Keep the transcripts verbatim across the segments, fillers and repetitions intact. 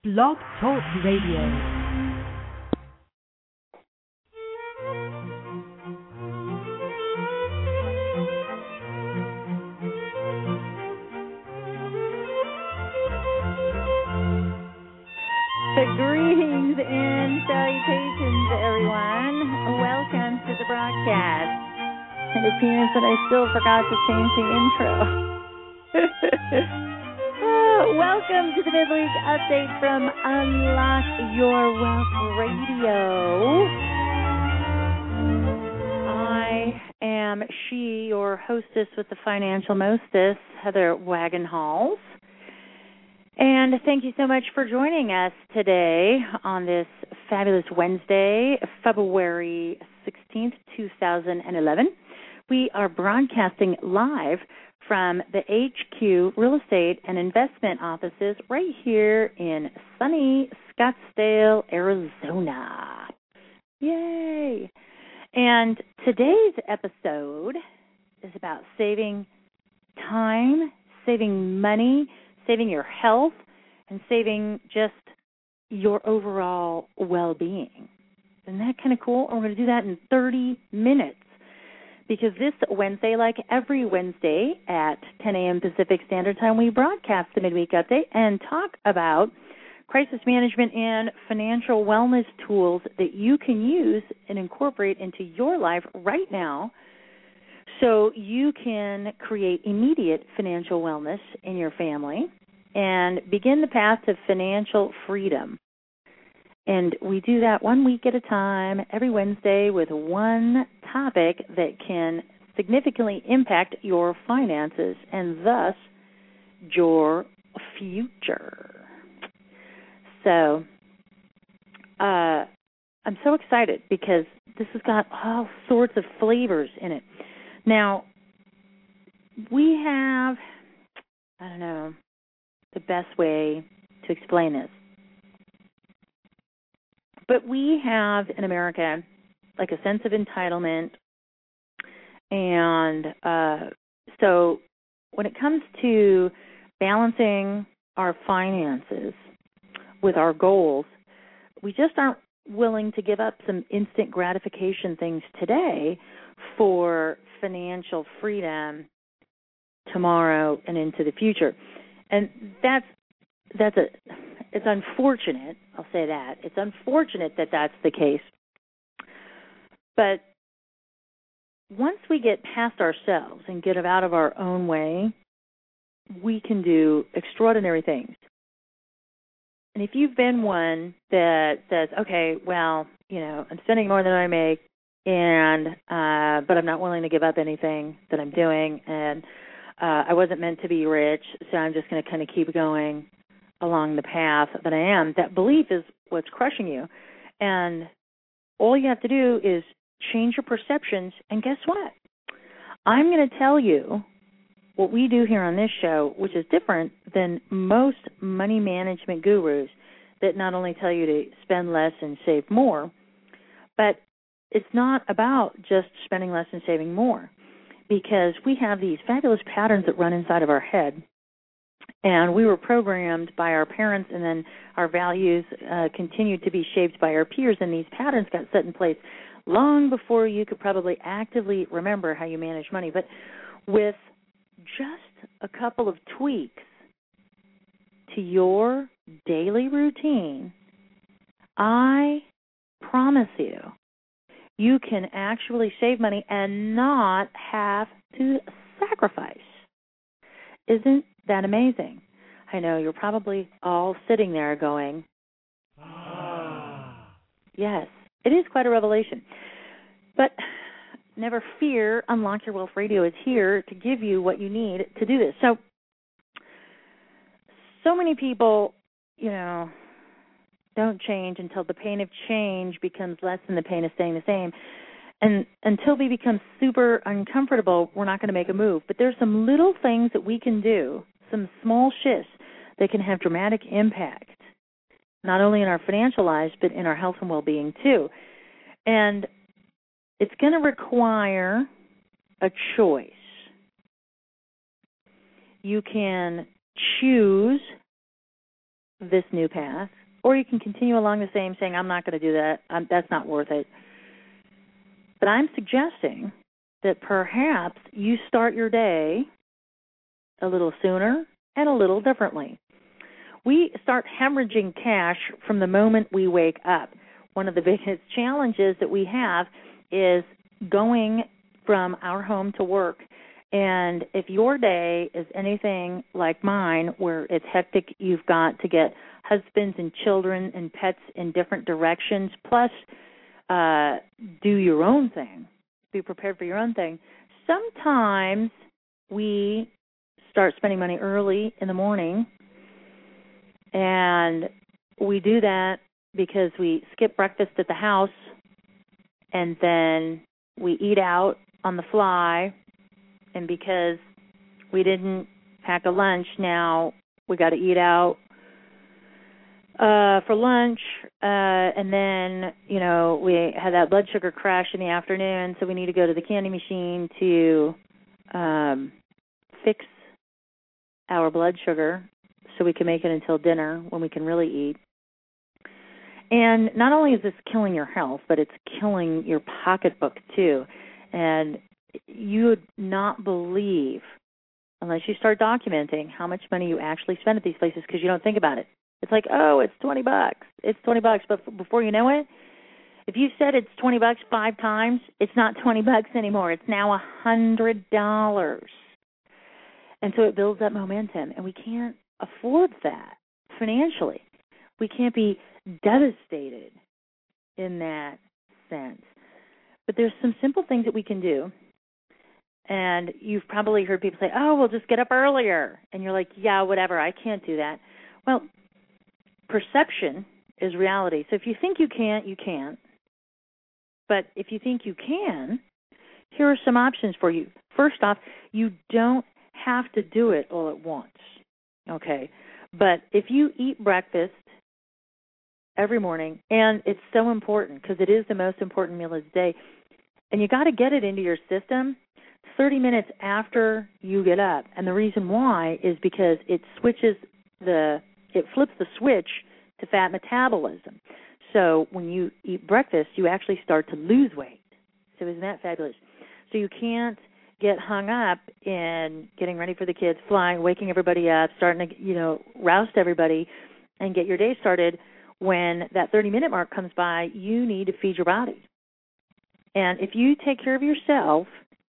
Blog Talk Radio. Greetings and salutations, everyone. Welcome to the broadcast. It appears that I still forgot to change the intro. oh, welcome to the Midweek Update from Unlock Your Wealth Radio. I am she, your hostess with the financial mostess, Heather Wagenhals. And thank you so much for joining us today on this fabulous Wednesday, February sixteenth, two thousand eleven. We are broadcasting live from the H Q Real Estate and Investment offices right here in sunny Scottsdale, Arizona. Yay! And today's episode is about saving time, saving money, saving your health, and saving just your overall well-being. Isn't that kind of cool? And we're going to do that in thirty minutes because this Wednesday, like every Wednesday at ten a.m. Pacific Standard Time, we broadcast the Midweek Update and talk about crisis management and financial wellness tools that you can use and incorporate into your life right now so you can create immediate financial wellness in your family and begin the path to financial freedom. And we do that one week at a time, every Wednesday, with one topic that can significantly impact your finances and thus your future. So uh, I'm so excited because this has got all sorts of flavors in it. Now, we have, I don't know, the best way to explain this. But we have in America like a sense of entitlement. And uh, so when it comes to balancing our finances with our goals, we just aren't willing to give up some instant gratification things today for financial freedom tomorrow and into the future. And that's that's a it's unfortunate, I'll say that. It's unfortunate that that's the case. But once we get past ourselves and get out of our own way, we can do extraordinary things. And if you've been one that says, okay, well, you know, I'm spending more than I make, and uh, but I'm not willing to give up anything that I'm doing, and uh, I wasn't meant to be rich, so I'm just going to kind of keep going along the path that I am. That belief is what's crushing you. And all you have to do is change your perceptions, and guess what? I'm going to tell you what we do here on this show, which is different than most money management gurus that not only tell you to spend less and save more, but it's not about just spending less and saving more, because we have these fabulous patterns that run inside of our head. And we were programmed by our parents, and then our values uh, continued to be shaped by our peers, and these patterns got set in place long before you could probably actively remember how you manage money. But with just a couple of tweaks to your daily routine, I promise you, you can actually save money and not have to sacrifice. Isn't that amazing? I know you're probably all sitting there going, ah. Yes, it is quite a revelation. But never fear, Unlock Your Wealth Radio is here to give you what you need to do this. So, so many people, you know, don't change until the pain of change becomes less than the pain of staying the same. And until we become super uncomfortable, we're not going to make a move. But there's some little things that we can do, some small shifts that can have dramatic impact, not only in our financial lives, but in our health and well-being too. And it's going to require a choice. You can choose this new path, or you can continue along the same saying, I'm not going to do that. I'm, that's not worth it. But I'm suggesting that perhaps you start your day a little sooner and a little differently. We start hemorrhaging cash from the moment we wake up. One of the biggest challenges that we have is going from our home to work. And if your day is anything like mine, where it's hectic, you've got to get husbands and children and pets in different directions, plus uh, do your own thing, be prepared for your own thing. Sometimes we start spending money early in the morning, and we do that because we skip breakfast at the house, and then we eat out on the fly, and because we didn't pack a lunch, now we got to eat out uh, for lunch, uh, and then, you know, we had that blood sugar crash in the afternoon, so we need to go to the candy machine to um, fix our blood sugar so we can make it until dinner when we can really eat. And not only is this killing your health, but it's killing your pocketbook too. And you would not believe, unless you start documenting, how much money you actually spend at these places because you don't think about it. It's like, oh, it's twenty bucks. It's twenty bucks. But before you know it, if you said it's twenty bucks five times, it's not twenty bucks anymore. It's now one hundred dollars. And so it builds up momentum, and we can't afford that financially. We can't be devastated in that sense. But there's some simple things that we can do. And you've probably heard people say, oh, we'll just get up earlier. And you're like, yeah, whatever, I can't do that. Well, perception is reality. So if you think you can't, you can't. But if you think you can, here are some options for you. First off, you don't have to do it all at once, okay? But if you eat breakfast every morning, and it's so important because it is the most important meal of the day, and you got to get it into your system thirty minutes after you get up. And the reason why is because it switches the, it flips the switch to fat metabolism. So when you eat breakfast, you actually start to lose weight. So isn't that fabulous? So you can't get hung up in getting ready for the kids, flying, waking everybody up, starting to, you know, roust everybody and get your day started. When that thirty-minute mark comes by, you need to feed your body. And if you take care of yourself,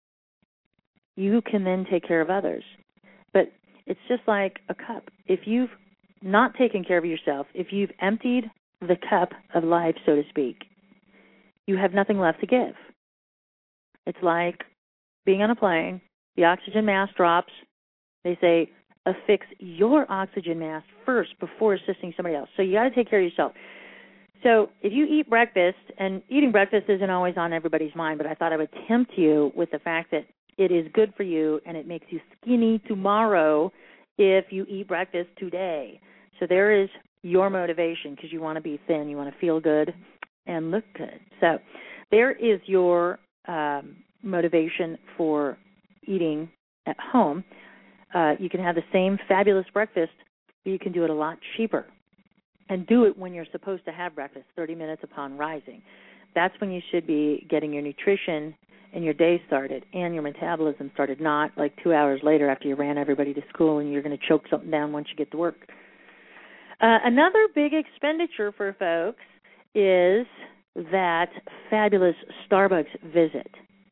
you can then take care of others. But it's just like a cup. If you've not taken care of yourself, if you've emptied the cup of life, so to speak, you have nothing left to give. It's like being on a plane, the oxygen mask drops. They say, affix your oxygen mask first before assisting somebody else. So you got to take care of yourself. So if you eat breakfast, and eating breakfast isn't always on everybody's mind, but I thought I would tempt you with the fact that it is good for you and it makes you skinny tomorrow if you eat breakfast today. So there is your motivation because you want to be thin, you want to feel good and look good. So there is your um, motivation for eating at home. Uh, you can have the same fabulous breakfast, but you can do it a lot cheaper. And do it when you're supposed to have breakfast, thirty minutes upon rising. That's when you should be getting your nutrition and your day started and your metabolism started, not like two hours later after you ran everybody to school and you're going to choke something down once you get to work. Uh, another big expenditure for folks is that fabulous Starbucks visit.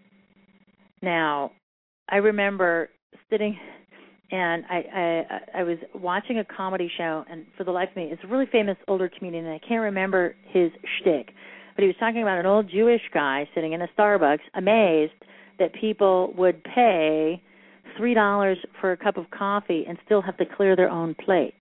Now, I remember sitting and I, I I was watching a comedy show, and for the life of me, it's a really famous older comedian, and I can't remember his shtick, but he was talking about an old Jewish guy sitting in a Starbucks, amazed that people would pay three dollars for a cup of coffee and still have to clear their own plates.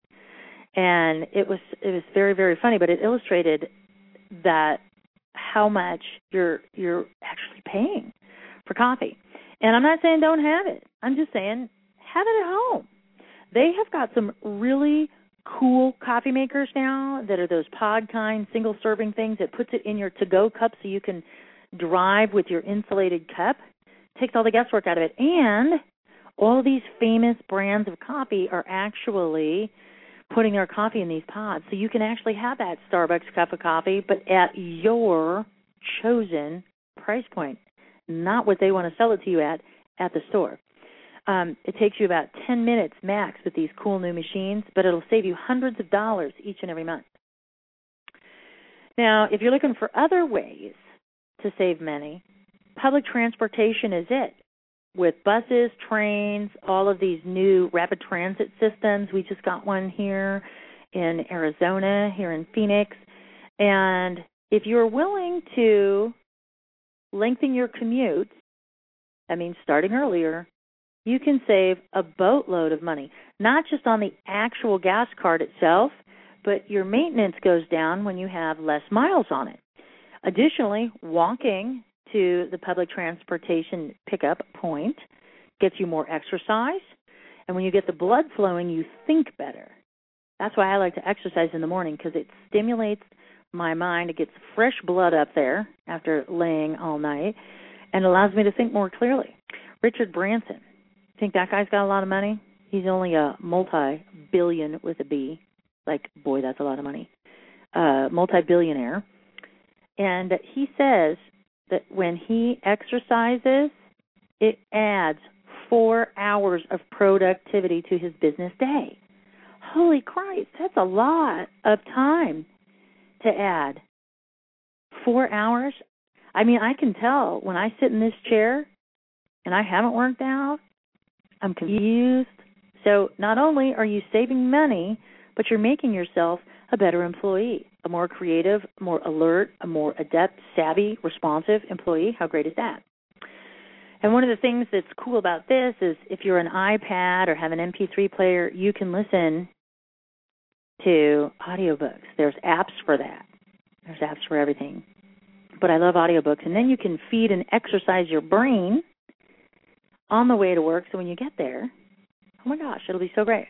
And it was it was very, very funny, but it illustrated that how much you're you're actually paying for coffee. And I'm not saying don't have it. I'm just saying have it at home. They have got some really cool coffee makers now that are those pod kind single serving things that puts it in your to-go cup so you can drive with your insulated cup. Takes all the guesswork out of it. And all these famous brands of coffee are actually putting their coffee in these pods. So you can actually have that Starbucks cup of coffee, but at your chosen price point, not what they want to sell it to you at at the store. Um, it takes you about ten minutes max with these cool new machines, but it'll save you hundreds of dollars each and every month. Now, if you're looking for other ways to save money, public transportation is it. With buses, trains, all of these new rapid transit systems. We just got one here in Arizona, here in Phoenix. And if you're willing to lengthen your commute, that means starting earlier, you can save a boatload of money, not just on the actual gas card itself, but your maintenance goes down when you have less miles on it. Additionally, walking to the public transportation pickup point gets you more exercise, and when you get the blood flowing, you think better. That's why I like to exercise in the morning, because it stimulates my mind. It gets fresh blood up there after laying all night, and allows me to think more clearly. Richard Branson, think that guy's got a lot of money? He's only a multi-billion with a B. Like, boy, that's a lot of money. Uh, multi-billionaire. And he says that when he exercises, it adds four hours of productivity to his business day. Holy Christ, that's a lot of time to add. Four hours? I mean, I can tell when I sit in this chair and I haven't worked out, I'm confused. So not only are you saving money, but you're making yourself a better employee, a more creative, more alert, a more adept, savvy, responsive employee. How great is that? And one of the things that's cool about this is if you're an iPad or have an M P three player, you can listen to audiobooks. There's apps for that. There's apps for everything. But I love audiobooks. And then you can feed and exercise your brain on the way to work, so when you get there, oh my gosh, it'll be so great.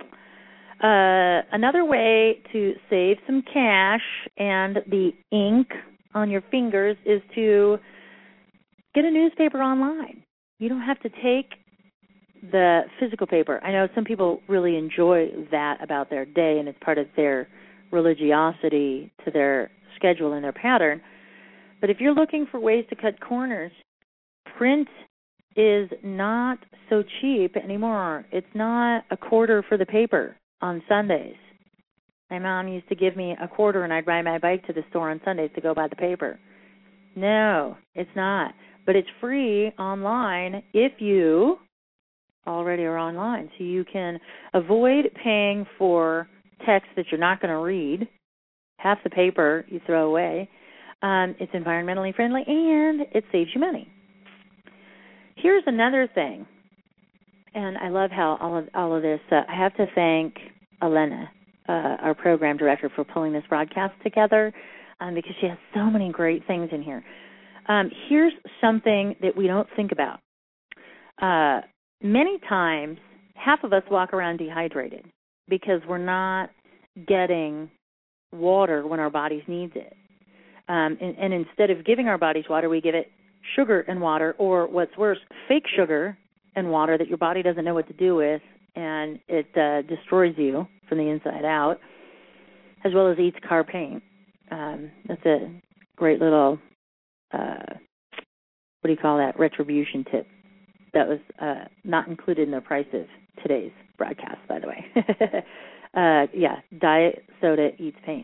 Uh, another way to save some cash and the ink on your fingers is to get a newspaper online. You don't have to take the physical paper. I know some people really enjoy that about their day, and it's part of their religiosity to their schedule and their pattern. But if you're looking for ways to cut corners, print is not so cheap anymore. It's not a quarter for the paper on Sundays. My mom used to give me a quarter and I'd ride my bike to the store on Sundays to go buy the paper. No, it's not. But it's free online if you already are online. So you can avoid paying for text that you're not going to read. Half the paper you throw away. Um, it's environmentally friendly and it saves you money. Here's another thing. And I love how all of all of this, uh, I have to thank Elena, uh, our program director, for pulling this broadcast together um, because she has so many great things in here. Um, here's something that we don't think about. Uh, many times, half of us walk around dehydrated because we're not getting water when our bodies needs it. Um, and, and instead of giving our bodies water, we give it sugar and water, or what's worse, fake sugar and water that your body doesn't know what to do with, and it uh, destroys you from the inside out, as well as eats car paint. Um, that's a great little, uh, what do you call that, retribution tip. That was uh, not included in the price of today's broadcast, by the way. uh, yeah, diet soda eats paint.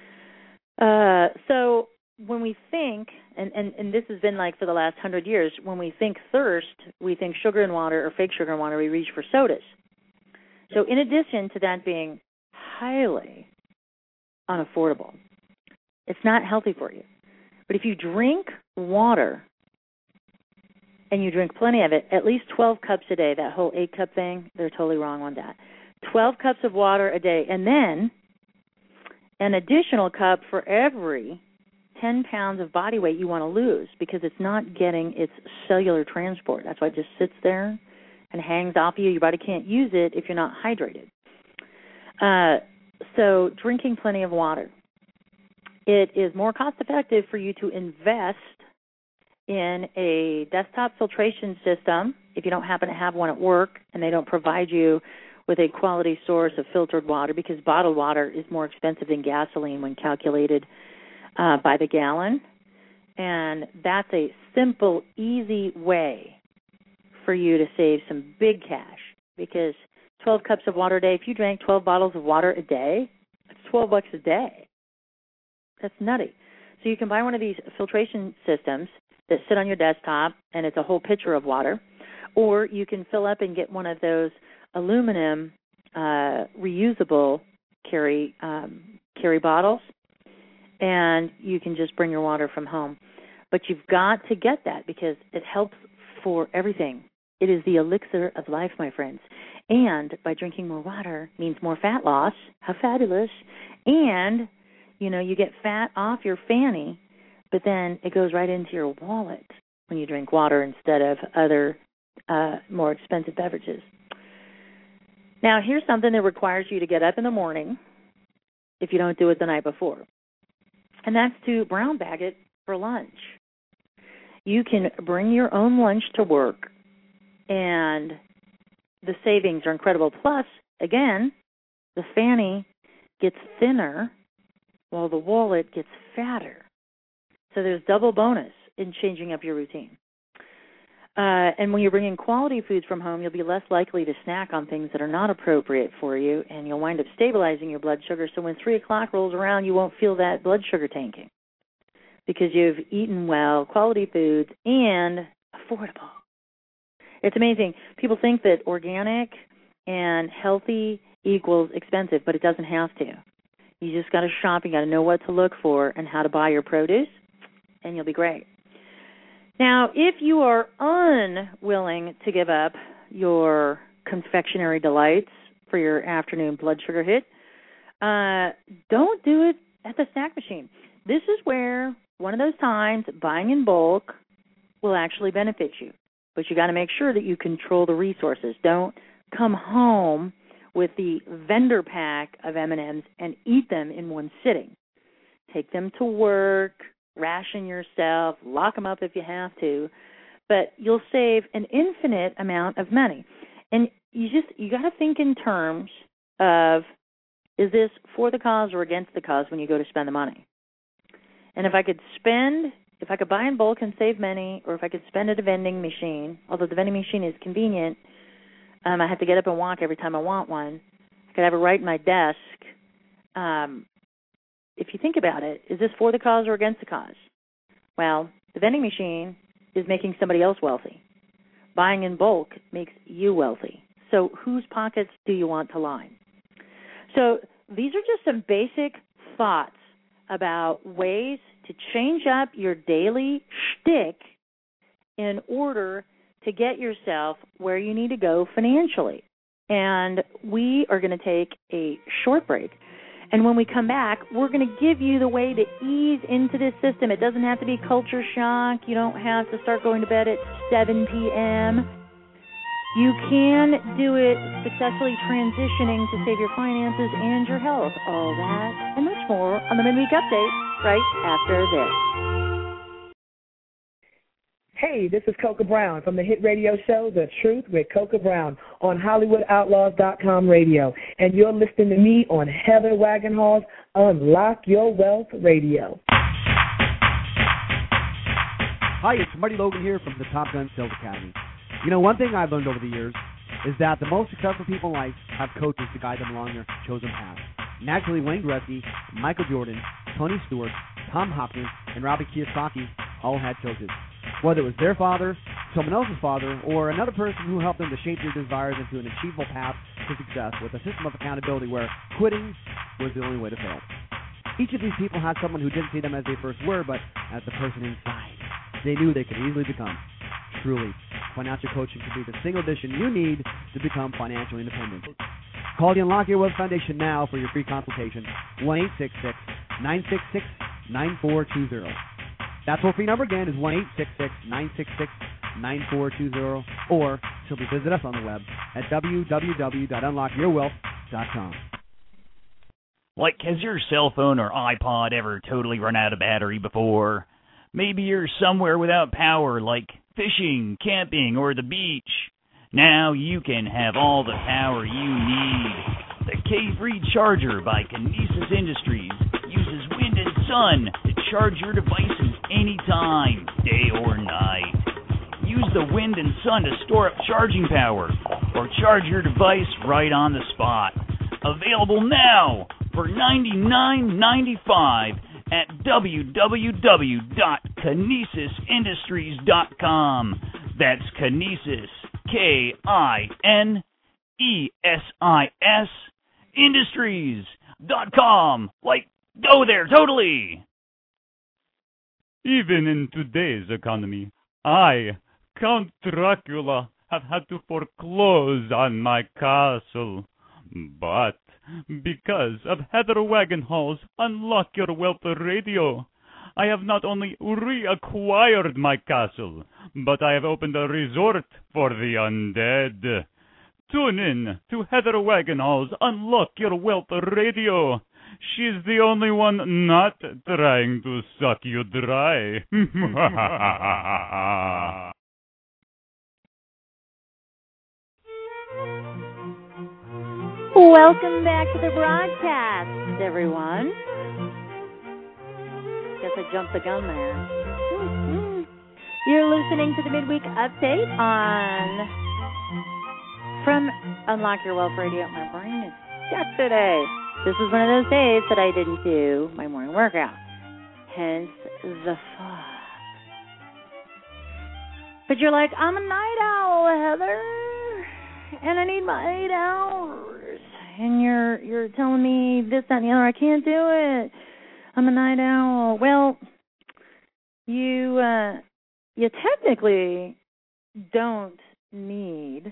Uh, so when we think, and, and, and this has been like for the last hundred years, when we think thirst, we think sugar and water or fake sugar and water, we reach for sodas. So in addition to that being highly unaffordable, it's not healthy for you. But if you drink water and you drink plenty of it, at least twelve cups a day, that whole eight cup thing, they're totally wrong on that. twelve cups of water a day, and then an additional cup for every ten pounds of body weight you want to lose, because it's not getting its cellular transport. That's why it just sits there and hangs off you. Your body can't use it if you're not hydrated. Uh, so drinking plenty of water. It is more cost effective for you to invest in a desktop filtration system if you don't happen to have one at work and they don't provide you with a quality source of filtered water, because bottled water is more expensive than gasoline when calculated uh, by the gallon. And that's a simple, easy way for you to save some big cash, because twelve cups of water a day, if you drank twelve bottles of water a day, that's twelve bucks a day. That's nutty. So you can buy one of these filtration systems that sit on your desktop, and it's a whole pitcher of water, or you can fill up and get one of those aluminum uh, reusable carry um, carry bottles, and you can just bring your water from home. But you've got to get that because it helps for everything. It is the elixir of life, my friends. And by drinking more water means more fat loss. How fabulous. And, you know, you get fat off your fanny, but then it goes right into your wallet when you drink water instead of other uh, more expensive beverages. Now, here's something that requires you to get up in the morning if you don't do it the night before, and that's to brown bag it for lunch. You can bring your own lunch to work, and the savings are incredible. Plus, again, the fanny gets thinner while the wallet gets fatter. So there's double bonus in changing up your routine. Uh, and when you're bringing quality foods from home, you'll be less likely to snack on things that are not appropriate for you, and you'll wind up stabilizing your blood sugar. So when three o'clock rolls around, you won't feel that blood sugar tanking because you've eaten well, quality foods, and affordable. It's amazing. People think that organic and healthy equals expensive, but it doesn't have to. You just got to shop. You got to know what to look for and how to buy your produce, and you'll be great. Now, if you are unwilling to give up your confectionery delights for your afternoon blood sugar hit, uh, don't do it at the snack machine. This is where one of those times buying in bulk will actually benefit you. But you got to make sure that you control the resources. Don't come home with the vendor pack of M and M's and eat them in one sitting. Take them to work, ration yourself, lock them up if you have to, but you'll save an infinite amount of money. And you just you got to think in terms of, is this for the cause or against the cause when you go to spend the money? And if I could spend, if I could buy in bulk and save money, or if I could spend at a vending machine, although the vending machine is convenient, um, I have to get up and walk every time I want one. I could have it right in my desk. Um, if you think about it, is this for the cause or against the cause? Well, the vending machine is making somebody else wealthy. Buying in bulk makes you wealthy. So whose pockets do you want to line? So these are just some basic thoughts about ways to change up your daily shtick in order to get yourself where you need to go financially. And we are going to take a short break. And when we come back, we're going to give you the way to ease into this system. It doesn't have to be culture shock. You don't have to start going to bed at seven p.m. You can do it successfully transitioning to save your finances and your health. All that and much more on the Midweek Update right after this. Hey, this is Coca Brown from the hit radio show The Truth with Coca Brown on Hollywood Outlaws dot com radio. And you're listening to me on Heather Wagenhall's Unlock Your Wealth Radio. Hi, it's Marty Logan here from the Top Gun Sales Academy. You know, one thing I've learned over the years is that the most successful people in life have coaches to guide them along their chosen path. Naturally, Wayne Gretzky, Michael Jordan, Tony Stewart, Tom Hopkins, and Robert Kiyosaki all had coaches. Whether it was their father, someone else's father, or another person who helped them to shape their desires into an achievable path to success with a system of accountability where quitting was the only way to fail. Each of these people had someone who didn't see them as they first were, but as the person inside they knew they could easily become. Truly, financial coaching can be the single addition you need to become financially independent. Call the Unlock Your Wealth Foundation now for your free consultation, one eight six six, nine six six, nine four two zero. That toll-free number again is one eight six six, nine six six, nine four two zero, or simply visit us on the web at w w w dot unlock your wealth dot com. Like, has your cell phone or iPod ever totally run out of battery before? Maybe you're somewhere without power, like fishing, camping, or the beach. Now you can have all the power you need. The K-Free Charger by Kinesis Industries uses wind and sun to charge your devices anytime, day or night. Use the wind and sun to store up charging power or charge your device right on the spot. Available now for ninety-nine ninety-five at w w w dot kinesis industries dot com. That's Kinesis, K I N E S I S, industries dot com. Like, go there, totally! Even in today's economy, I, Count Dracula, have had to foreclose on my castle. But because of Heather Wagenhall's Unlock Your Wealth radio, I have not only reacquired my castle, but I have opened a resort for the undead. Tune in to Heather Wagenhall's Unlock Your Wealth radio. She's the only one not trying to suck you dry. Welcome back to the broadcast, everyone. Guess I jumped the gun there. Mm-hmm. You're listening to the midweek update on from Unlock Your Wealth Radio. My brain is stuck today. This is one of those days that I didn't do my morning workout. Hence the fog. But you're like, I'm a night owl, Heather, and I need my eight hours. And you're you're telling me this, that, and the other. I can't do it. I'm a night owl. Well, you uh, you technically don't need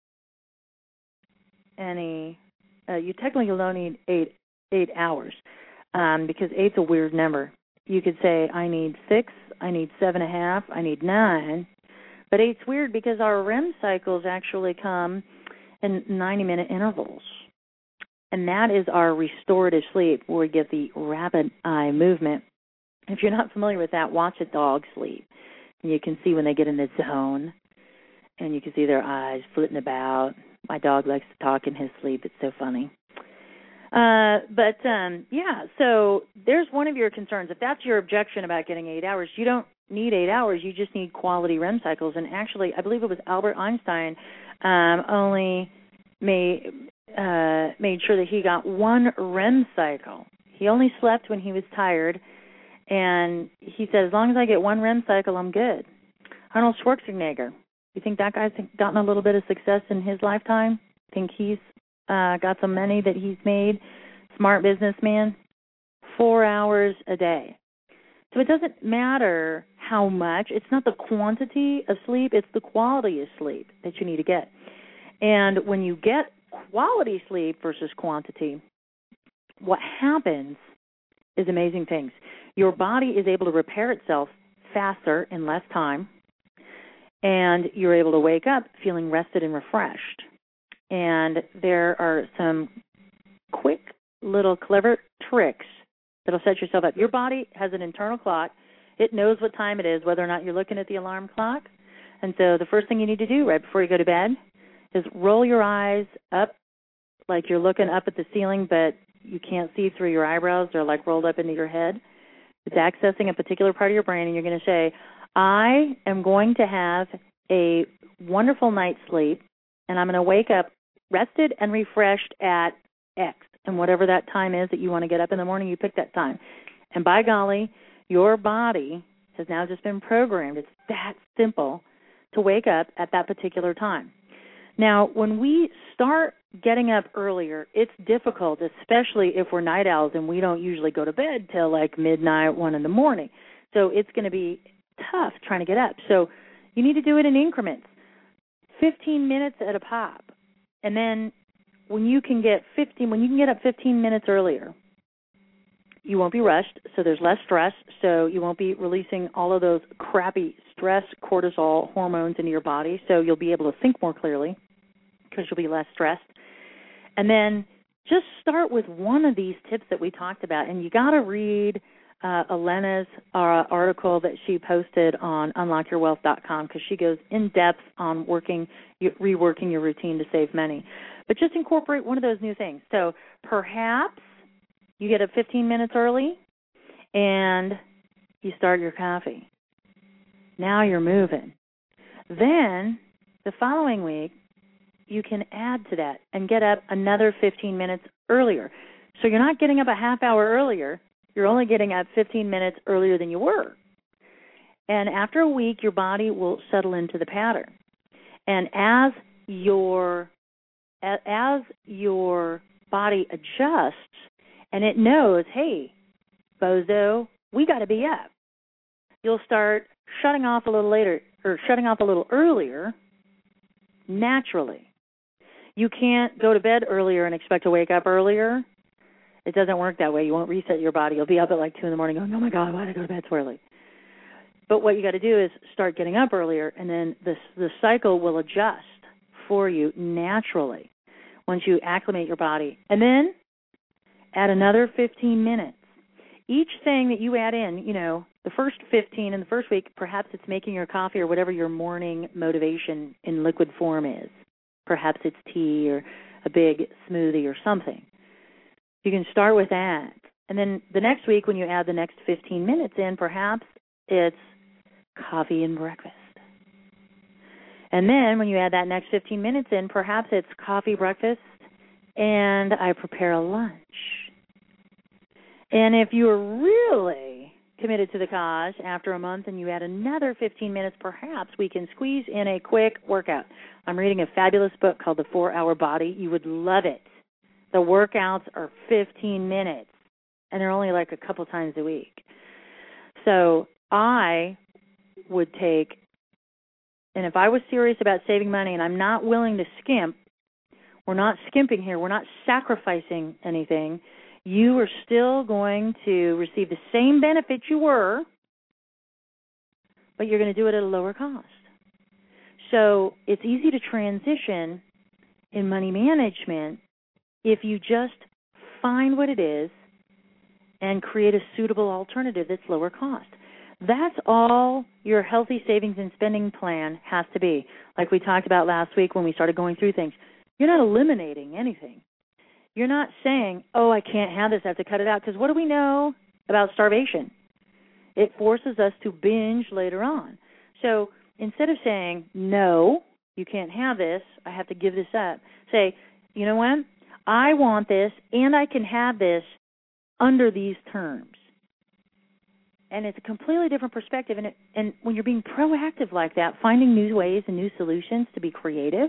any. Uh, you technically don't need eight eight hours um, because eight's a weird number. You could say I need six, I need seven and a half, I need nine, but eight's weird because our R E M cycles actually come in ninety minute intervals. And that is our restorative sleep, where we get the rapid eye movement. If you're not familiar with that, watch a dog sleep. And you can see when they get in the zone, and you can see their eyes flitting about. My dog likes to talk in his sleep. It's so funny. Uh, but, um, yeah, so there's one of your concerns. If that's your objection about getting eight hours, you don't need eight hours. You just need quality R E M cycles. And actually, I believe it was Albert Einstein um, only made... Uh, made sure that he got one R E M cycle. He only slept when he was tired, and he said, as long as I get one R E M cycle, I'm good. Arnold Schwarzenegger, you think that guy's gotten a little bit of success in his lifetime? Think he's uh, got some money that he's made? Smart businessman? Four hours a day. So it doesn't matter how much. It's not the quantity of sleep, it's the quality of sleep that you need to get. And when you get quality sleep versus quantity, what happens is amazing things. Your body is able to repair itself faster in less time, and you're able to wake up feeling rested and refreshed. And there are some quick little clever tricks that'll set yourself up. Your body has an internal clock. It knows what time it is, whether or not you're looking at the alarm clock. And so the first thing you need to do right before you go to bed is roll your eyes up like you're looking up at the ceiling, but you can't see through your eyebrows. They're like rolled up into your head. It's accessing a particular part of your brain, and you're going to say, I am going to have a wonderful night's sleep, and I'm going to wake up rested and refreshed at X. And whatever that time is that you want to get up in the morning, you pick that time. And by golly, your body has now just been programmed. It's that simple to wake up at that particular time. Now, when we start getting up earlier, it's difficult, especially if we're night owls and we don't usually go to bed till like midnight, one in the morning. So it's going to be tough trying to get up. So you need to do it in increments, fifteen minutes at a pop. And then when you can get fifteen, when you can get up fifteen minutes earlier, you won't be rushed, so there's less stress, so you won't be releasing all of those crappy stress, cortisol hormones into your body, so you'll be able to think more clearly because you'll be less stressed. And then just start with one of these tips that we talked about, and you got to read uh, Elena's uh, article that she posted on unlock your wealth dot com because she goes in depth on working, reworking your routine to save money. But just incorporate one of those new things. So perhaps you get up fifteen minutes early and you start your coffee. Now you're moving. Then the following week, you can add to that and get up another fifteen minutes earlier. So you're not getting up a half hour earlier. You're only getting up fifteen minutes earlier than you were. And after a week, your body will settle into the pattern. And as your as your body adjusts and it knows, hey, bozo, we got to be up, you'll start shutting off a little later or shutting off a little earlier naturally. You can't go to bed earlier and expect to wake up earlier. It doesn't work that way. You won't reset your body. You'll be up at like two in the morning going, oh, my God, why did I go to bed so early? But what you got to do is start getting up earlier, and then the, the cycle will adjust for you naturally once you acclimate your body. And then add another fifteen minutes. Each thing that you add in, you know, the first fifteen in the first week, perhaps it's making your coffee or whatever your morning motivation in liquid form is. Perhaps it's tea or a big smoothie or something. You can start with that. And then the next week when you add the next fifteen minutes in, perhaps it's coffee and breakfast. And then when you add that next fifteen minutes in, perhaps it's coffee, breakfast, and I prepare a lunch. And if you are really committed to the cause after a month and you add another fifteen minutes, perhaps we can squeeze in a quick workout. I'm reading a fabulous book called The four-Hour Body. You would love it. The workouts are fifteen minutes, and they're only like a couple times a week. So I would take, and if I was serious about saving money and I'm not willing to skimp, we're not skimping here, we're not sacrificing anything, you are still going to receive the same benefits you were, but you're going to do it at a lower cost. So it's easy to transition in money management if you just find what it is and create a suitable alternative that's lower cost. That's all your healthy savings and spending plan has to be. Like we talked about last week when we started going through things, you're not eliminating anything. You're not saying, oh, I can't have this, I have to cut it out. Because what do we know about starvation? It forces us to binge later on. So instead of saying, no, you can't have this, I have to give this up, say, you know what, I want this and I can have this under these terms. And it's a completely different perspective. And, it, and when you're being proactive like that, finding new ways and new solutions to be creative,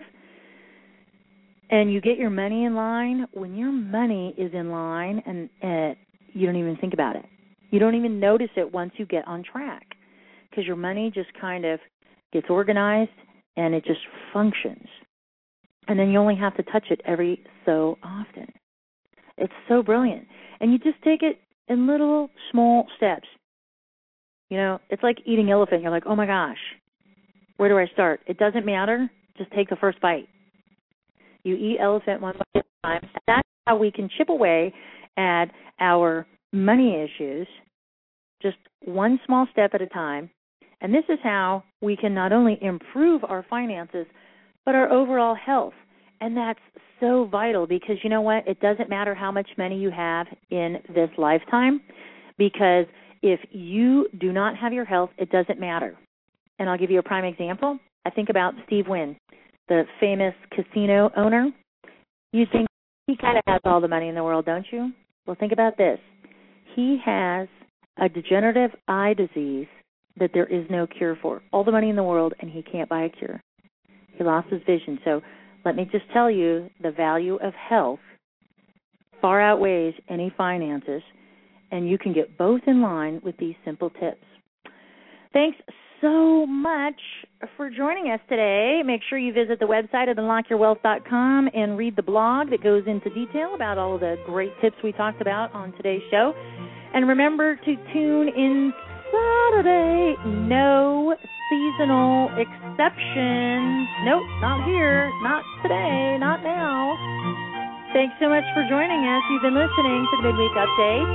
and you get your money in line, when your money is in line, and uh, you don't even think about it. You don't even notice it once you get on track because your money just kind of gets organized and it just functions. And then you only have to touch it every so often. It's so brilliant. And you just take it in little, small steps. You know, it's like eating elephant. You're like, oh, my gosh, where do I start? It doesn't matter. Just take the first bite. You eat elephant one bite at a time. That's how we can chip away at our money issues, just one small step at a time. And this is how we can not only improve our finances, but our overall health. And that's so vital because, you know what, it doesn't matter how much money you have in this lifetime, because if you do not have your health, it doesn't matter. And I'll give you a prime example. I think about Steve Wynn, the famous casino owner. You think he kind of has all the money in the world, don't you? Well, think about this. He has a degenerative eye disease that there is no cure for. All the money in the world, and he can't buy a cure. He lost his vision. So let me just tell you, the value of health far outweighs any finances, and you can get both in line with these simple tips. Thanks so much for joining us today. Make sure you visit the website at unlock your wealth dot com and read the blog that goes into detail about all of the great tips we talked about on today's show. And remember to tune in Saturday. No seasonal exceptions. Nope, not here, not today, not now. Thanks so much for joining us. You've been listening to the Midweek Update.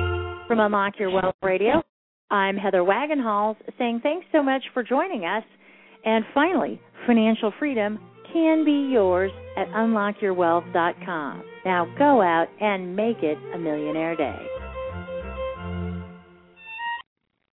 from Unlock Your Wealth Radio. I'm Heather Wagenhals saying thanks so much for joining us. And finally, financial freedom can be yours at unlock your wealth dot com. Now go out and make it a millionaire day.